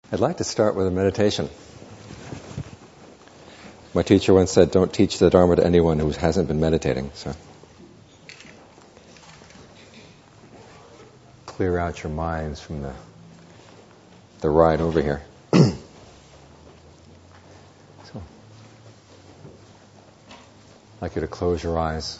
I'd like to start with a meditation. My teacher once said, don't teach the Dharma to anyone who hasn't been meditating. So clear out your minds from the ride over here. So, I'd like you to close your eyes.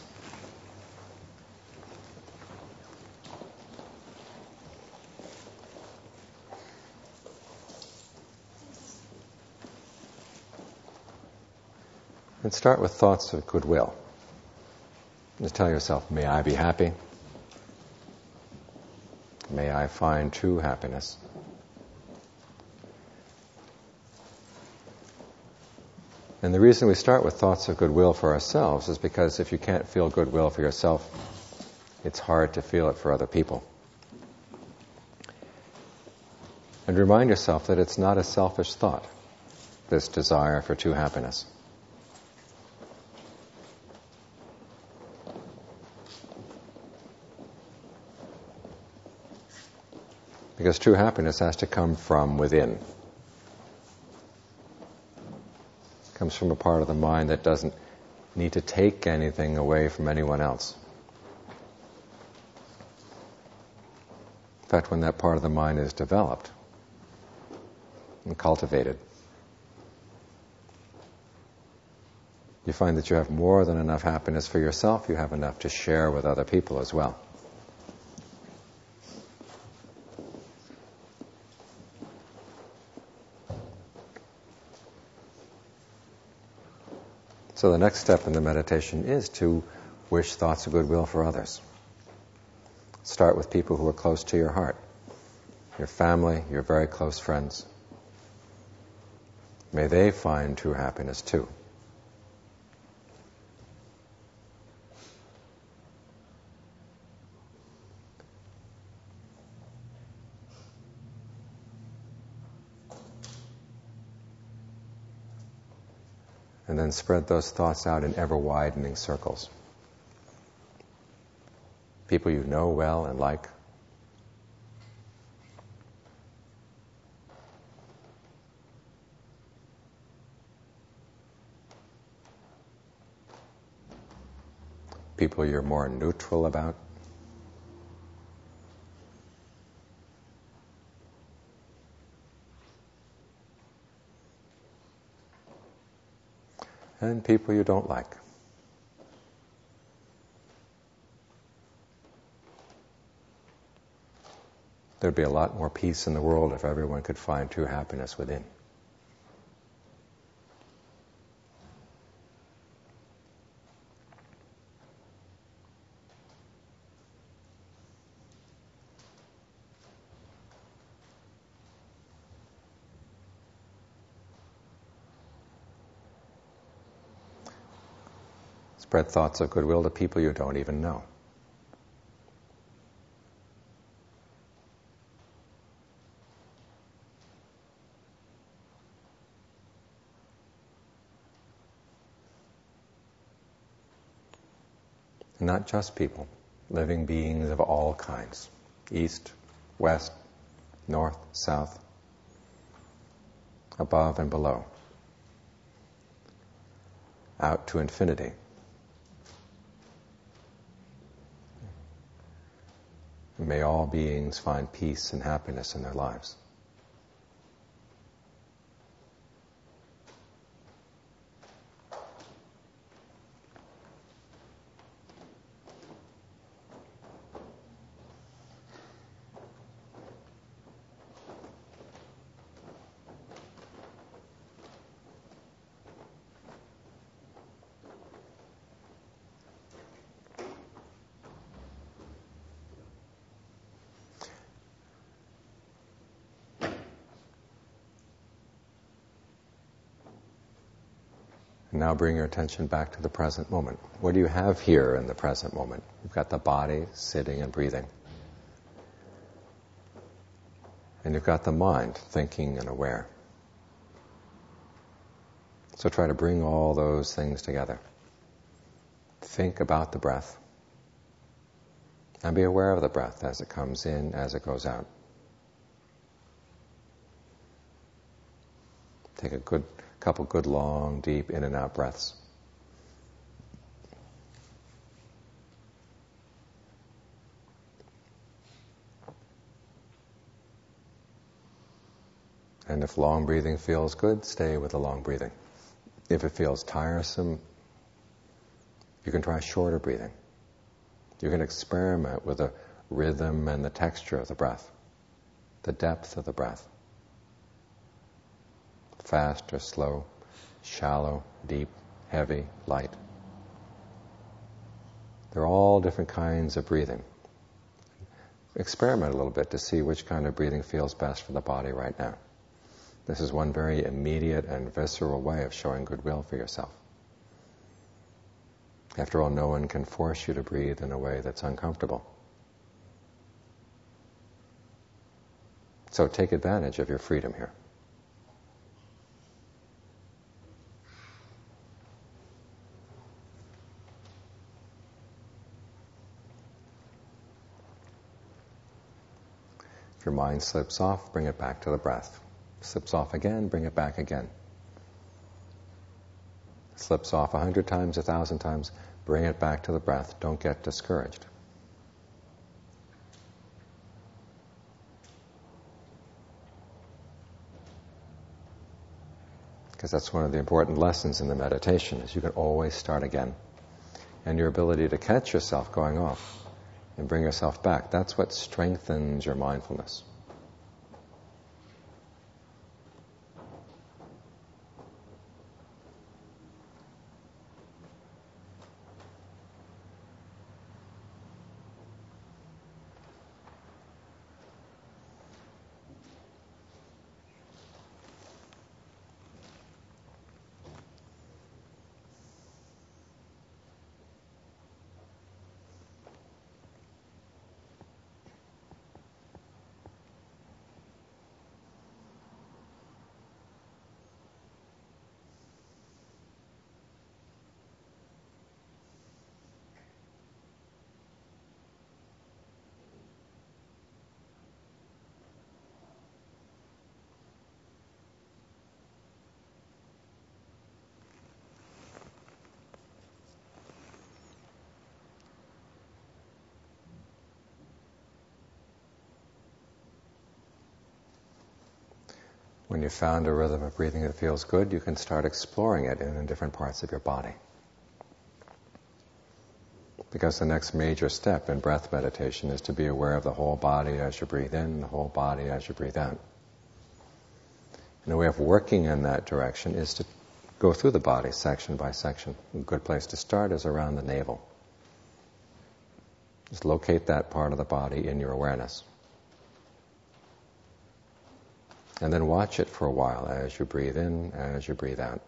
And start with thoughts of goodwill. Just tell yourself, may I be happy. May I find true happiness. And the reason we start with thoughts of goodwill for ourselves is because if you can't feel goodwill for yourself, it's hard to feel it for other people. And remind yourself that it's not a selfish thought, this desire for true happiness. Because true happiness has to come from within. It comes from a part of the mind that doesn't need to take anything away from anyone else. In fact, when that part of the mind is developed and cultivated, you find that you have more than enough happiness for yourself, you have enough to share with other people as well. So the next step in the meditation is to wish thoughts of goodwill for others. Start with people who are close to your heart, your family, your very close friends. May they find true happiness too. And then spread those thoughts out in ever-widening circles. People you know well and like. People you're more neutral about. And people you don't like. There'd be a lot more peace in the world if everyone could find true happiness within. Spread thoughts of goodwill to people you don't even know. And not just people, living beings of all kinds. East, west, north, south, above and below. Out to infinity. May all beings find peace and happiness in their lives. Now bring your attention back to the present moment. What do you have here in the present moment? You've got the body sitting and breathing. And you've got the mind thinking and aware. So try to bring all those things together. Think about the breath. And be aware of the breath as it comes in, as it goes out. Take a couple good long, deep in and out breaths. And if long breathing feels good, stay with the long breathing. If it feels tiresome, you can try shorter breathing. You can experiment with the rhythm and the texture of the breath, the depth of the breath. Fast or slow, shallow, deep, heavy, light. They're all different kinds of breathing. Experiment a little bit to see which kind of breathing feels best for the body right now. This is one very immediate and visceral way of showing goodwill for yourself. After all, no one can force you to breathe in a way that's uncomfortable. So take advantage of your freedom here. If your mind slips off, bring it back to the breath. Slips off again, bring it back again. Slips off 100 times, 1,000 times, bring it back to the breath. Don't get discouraged. Because that's one of the important lessons in the meditation, is you can always start again. And your ability to catch yourself going off and bring yourself back, that's what strengthens your mindfulness. When you've found a rhythm of breathing that feels good, you can start exploring it in different parts of your body. Because the next major step in breath meditation is to be aware of the whole body as you breathe in, the whole body as you breathe out. And a way of working in that direction is to go through the body section by section. A good place to start is around the navel. Just locate that part of the body in your awareness. And then watch it for a while as you breathe in, as you breathe out.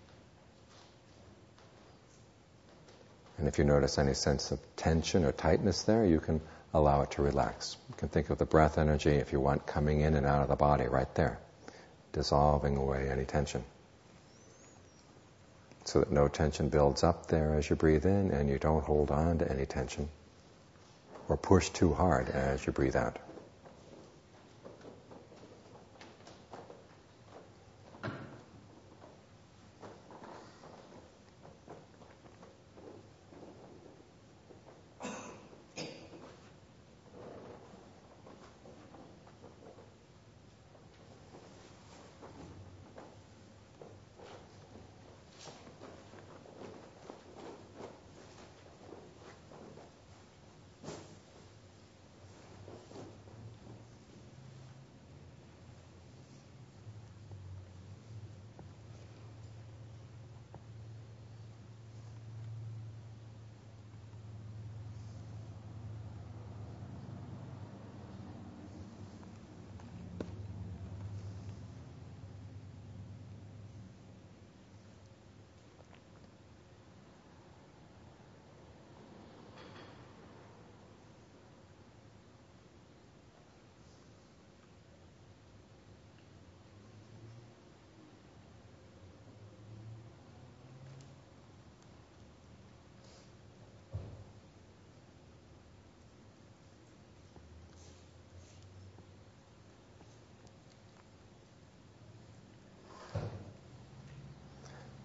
And if you notice any sense of tension or tightness there, you can allow it to relax. You can think of the breath energy, if you want, coming in and out of the body right there, dissolving away any tension. So that no tension builds up there as you breathe in, and you don't hold on to any tension or push too hard as you breathe out.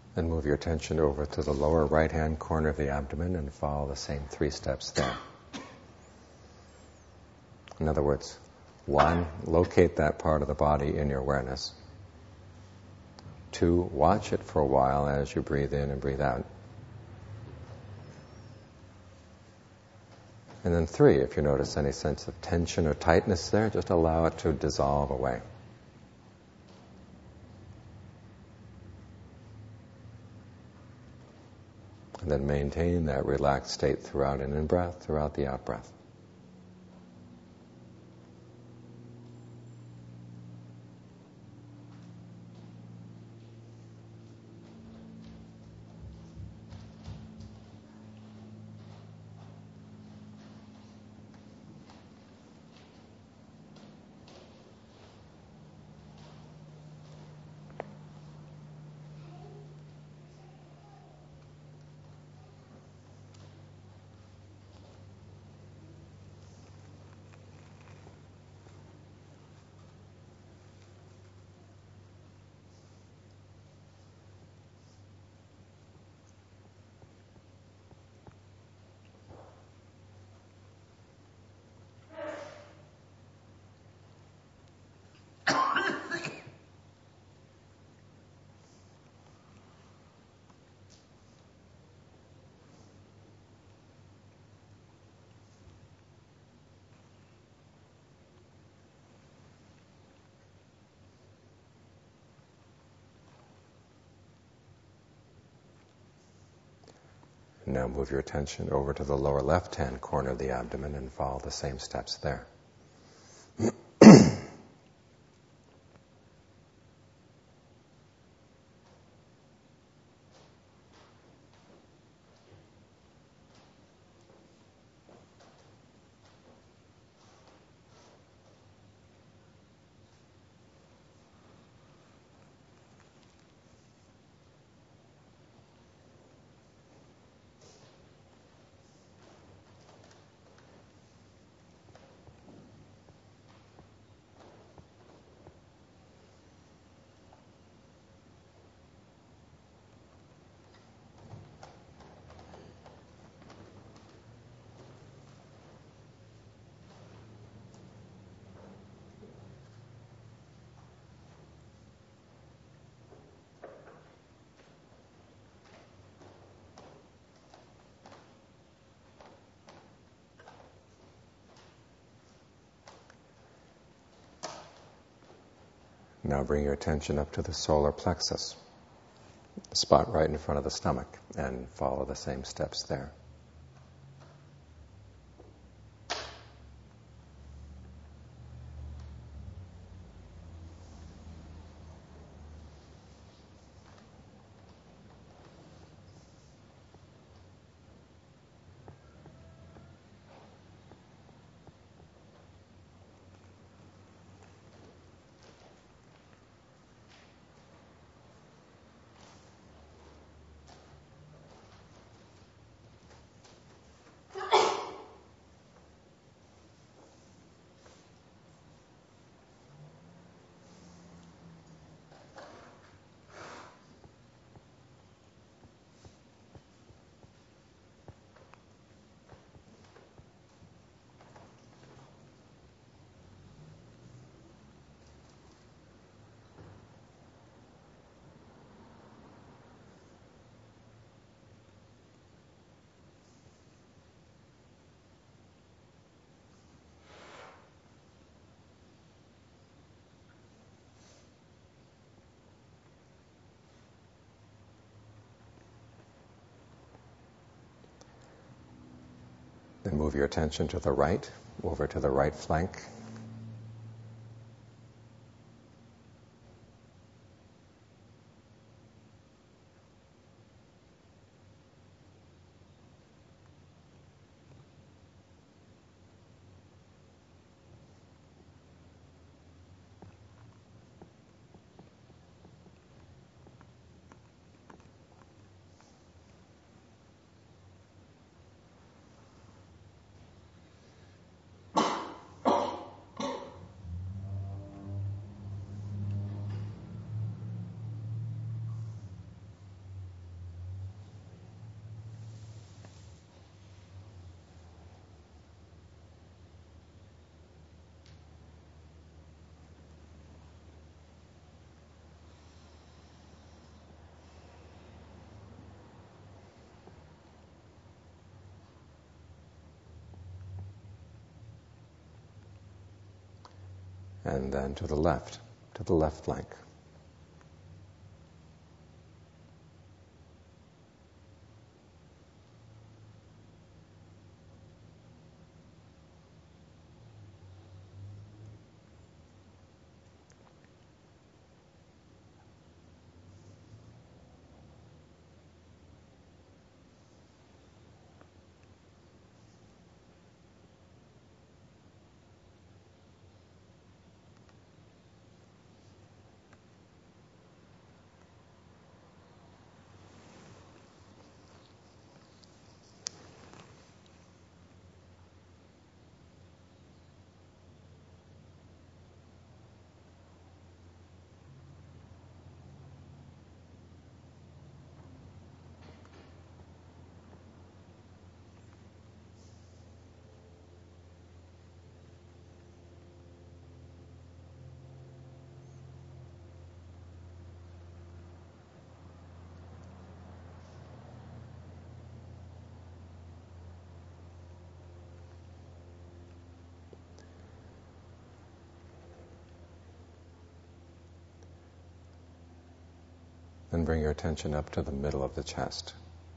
Then move your attention over to the lower right-hand corner of the abdomen and follow the same 3 steps there. In other words, 1, locate that part of the body in your awareness. 2, watch it for a while as you breathe in and breathe out. And then 3, if you notice any sense of tension or tightness there, just allow it to dissolve away. And then maintain that relaxed state throughout in breath, throughout the out breath. Now move your attention over to the lower left-hand corner of the abdomen and follow the same steps there. Now bring your attention up to the solar plexus, the spot right in front of the stomach, and follow the same steps there. Then move your attention to the right, over to the right flank. And then to the left flank. Then bring your attention up to the middle of the chest.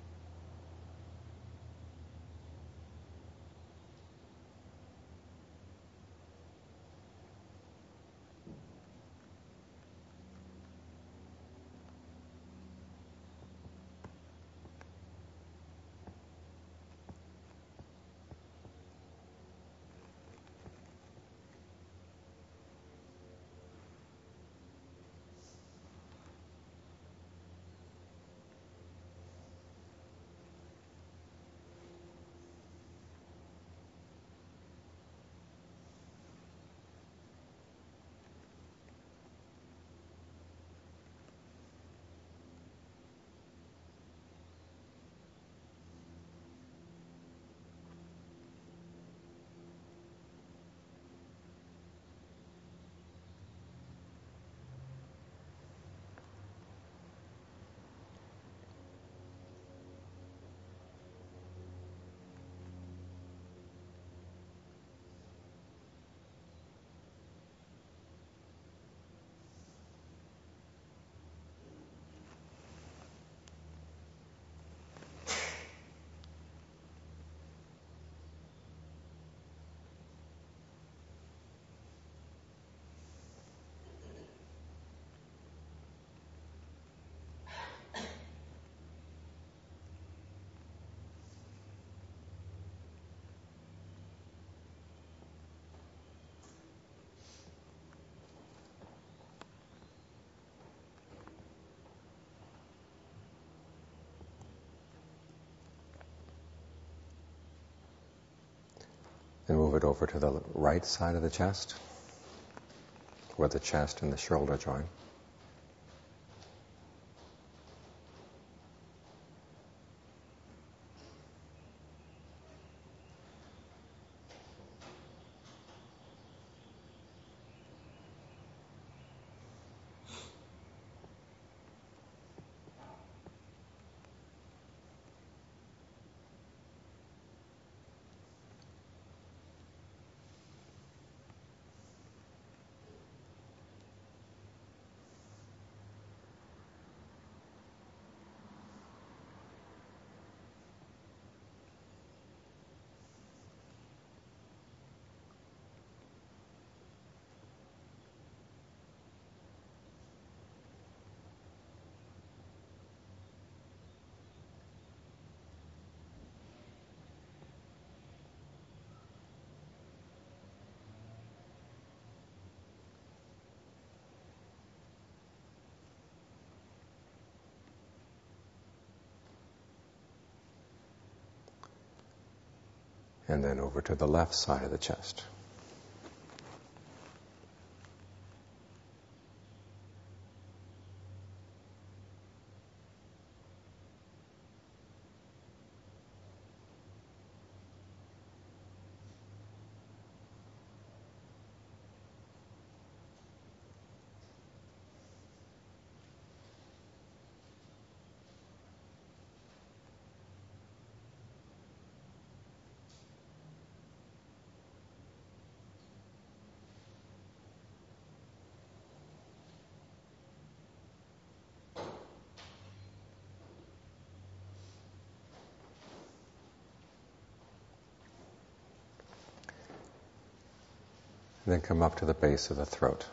Then move it over to the right side of the chest, where the chest and the shoulder join. And then over to the left side of the chest. And then come up to the base of the throat.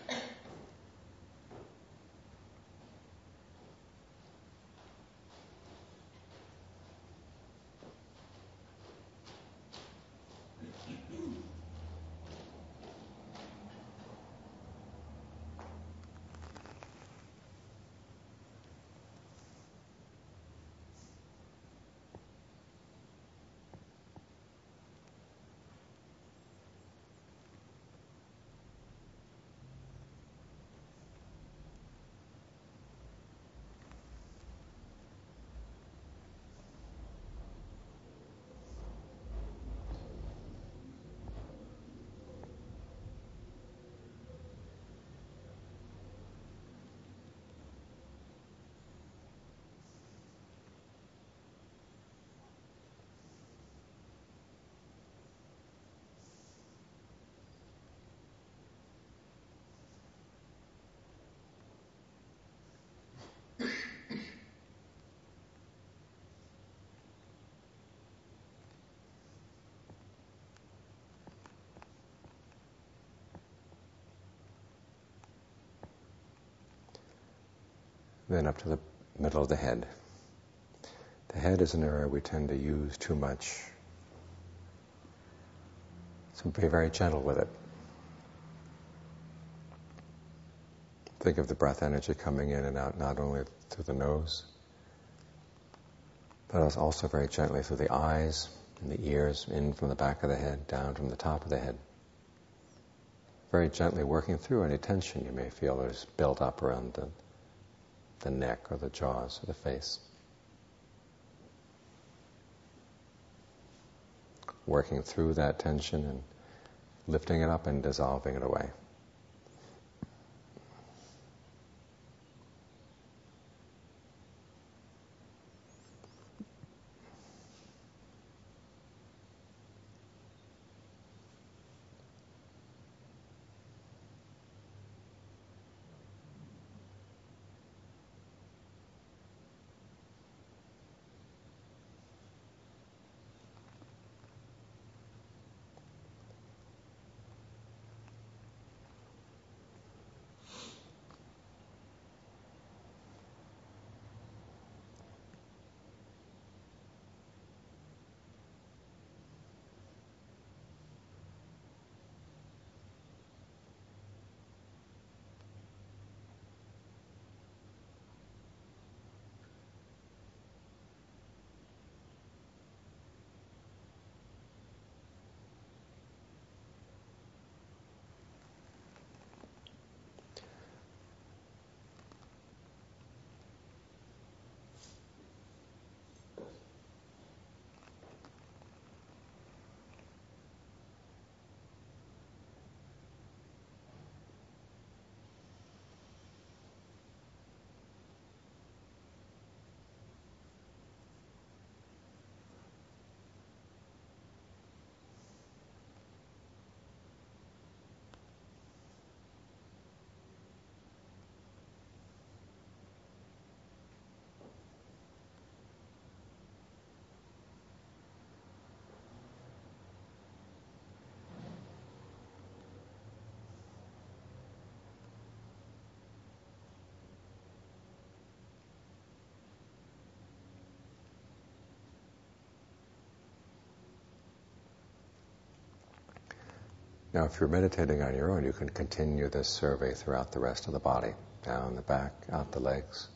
Then up to the middle of the head. The head is an area we tend to use too much. So be very gentle with it. Think of the breath energy coming in and out not only through the nose, but also very gently through the eyes and the ears, in from the back of the head, down from the top of the head. Very gently working through any tension you may feel is built up around the neck or the jaws or the face. Working through that tension and lifting it up and dissolving it away. Now, if you're meditating on your own, you can continue this survey throughout the rest of the body. Down the back, out the legs,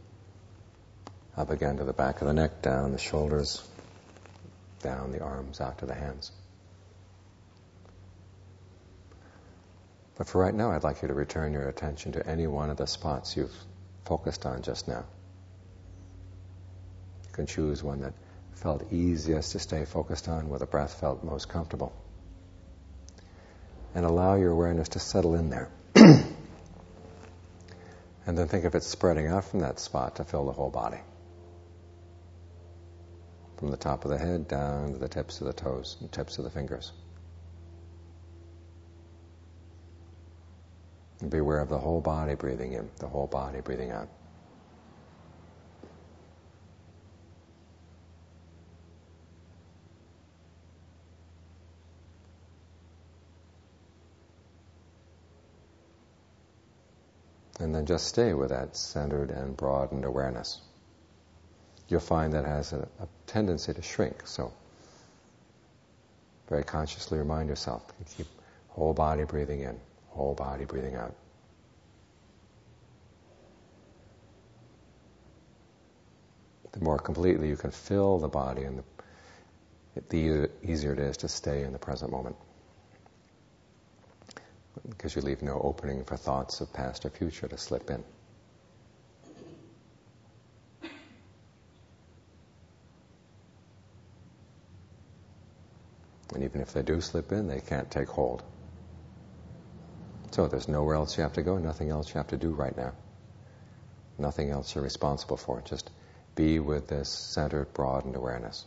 up again to the back of the neck, down the shoulders, down the arms, out to the hands. But for right now, I'd like you to return your attention to any one of the spots you've focused on just now. You can choose one that felt easiest to stay focused on, where the breath felt most comfortable. And allow your awareness to settle in there. And then think of it spreading out from that spot to fill the whole body. From the top of the head down to the tips of the toes and tips of the fingers. And be aware of the whole body breathing in, the whole body breathing out. And then just stay with that centered and broadened awareness. You'll find that has a tendency to shrink, so very consciously remind yourself, keep whole body breathing in, whole body breathing out. The more completely you can fill the body, and the easier it is to stay in the present moment. Because you leave no opening for thoughts of past or future to slip in. And even if they do slip in, they can't take hold. So there's nowhere else you have to go, nothing else you have to do right now. Nothing else you're responsible for. Just be with this centered, broadened awareness.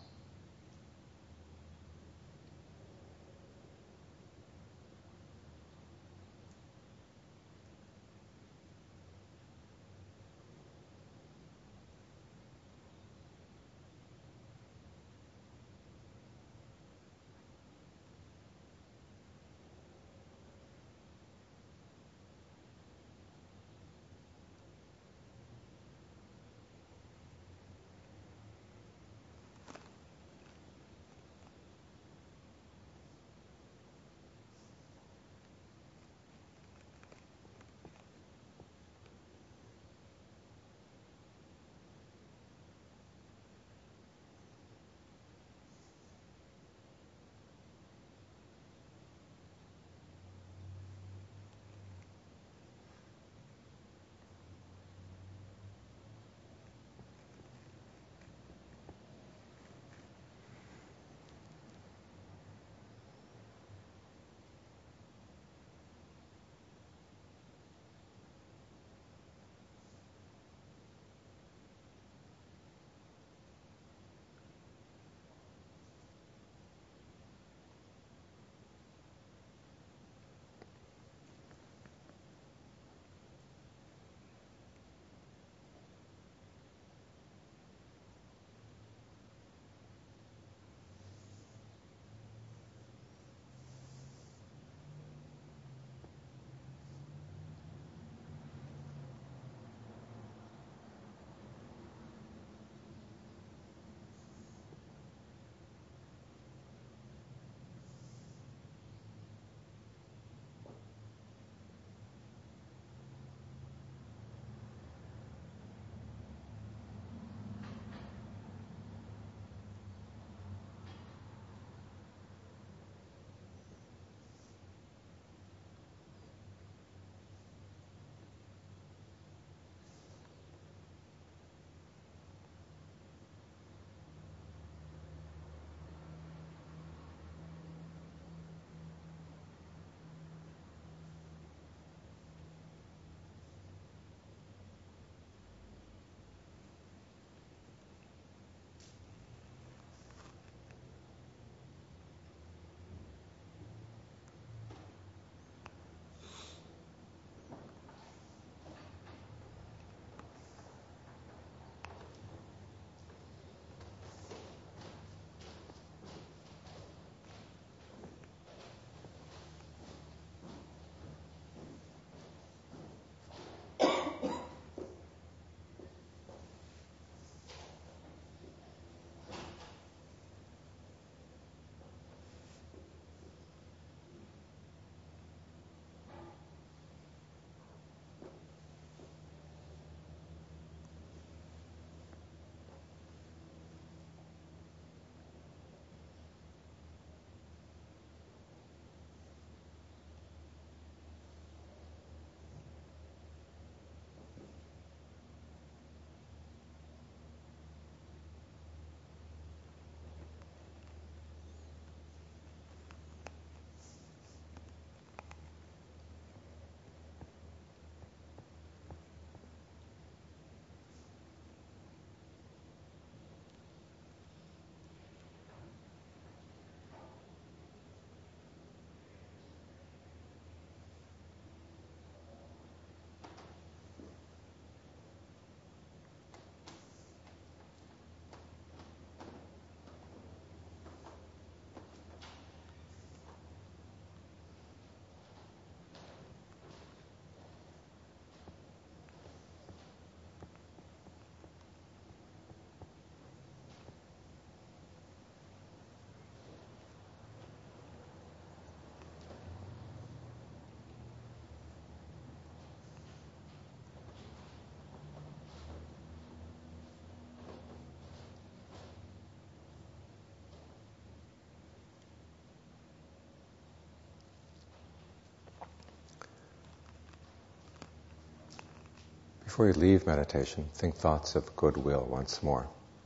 Before you leave meditation, think thoughts of goodwill once more.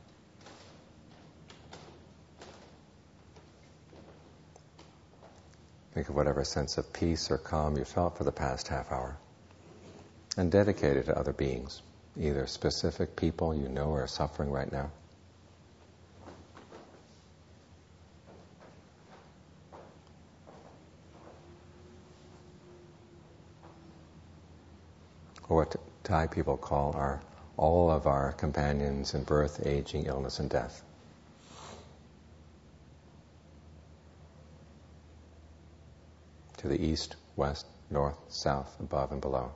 Think of whatever sense of peace or calm you felt for the past half hour, and dedicate it to other beings, either specific people you know are suffering right now, or what Thai people call all of our companions in birth, aging, illness, and death. To the east, west, north, south, above and below.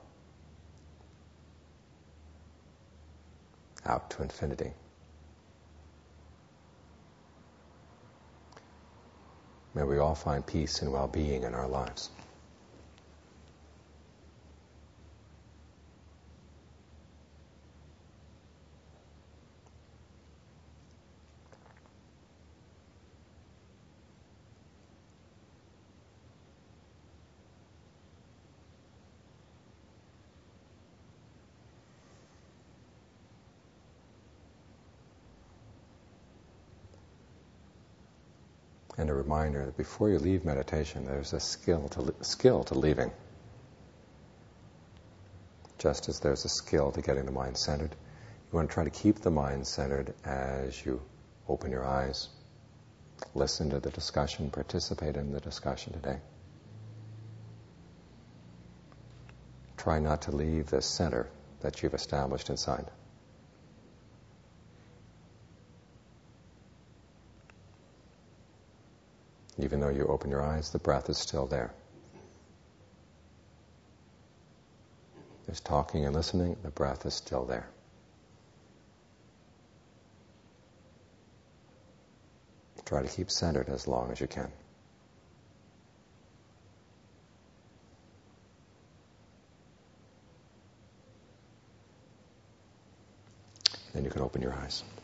Out to infinity. May we all find peace and well-being in our lives. And a reminder that before you leave meditation, there's a skill to leaving. Just as there's a skill to getting the mind centered, you want to try to keep the mind centered as you open your eyes, listen to the discussion, participate in the discussion today. Try not to leave the center that you've established inside. Even though you open your eyes, the breath is still there. There's talking and listening, the breath is still there. Try to keep centered as long as you can. Then you can open your eyes.